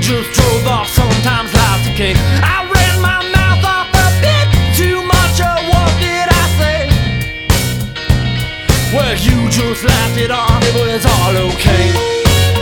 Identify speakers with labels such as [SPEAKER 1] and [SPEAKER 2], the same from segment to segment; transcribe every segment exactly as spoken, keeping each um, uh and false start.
[SPEAKER 1] just drove off, sometimes life's a king. I ran my mouth off a bit too much, or what did I say? Well, you just laughed it off, it was all okay.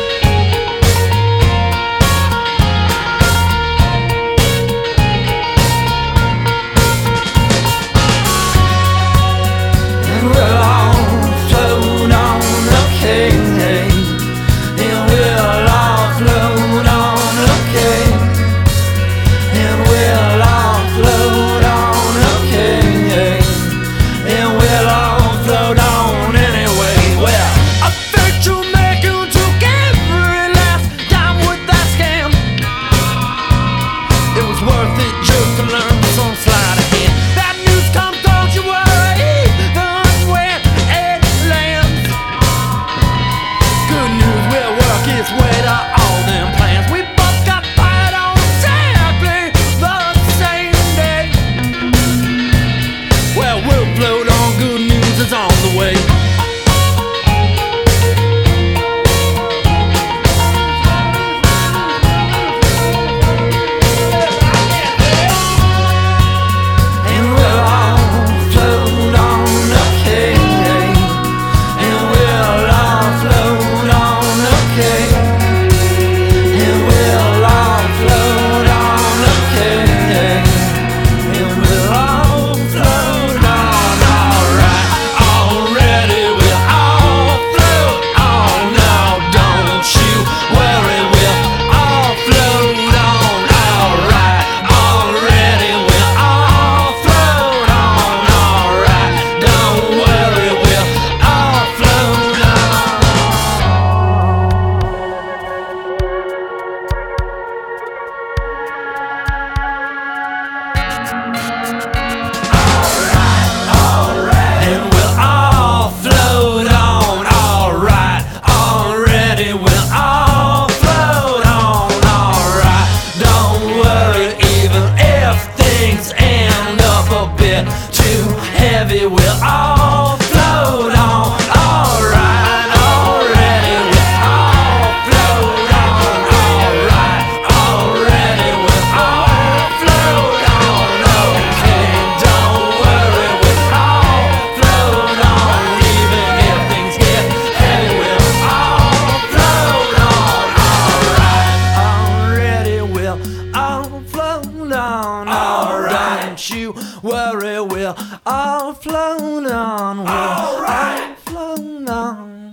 [SPEAKER 1] Too heavy, we'll all float on. Alright, already, we'll all float on. Alright, already, we'll all float on. Okay, don't worry, we'll all float on. Even if things get heavy, we'll all float on. Alright, already, we'll all float on. Alright, don't you worry, we'll all float on. We'll all float on.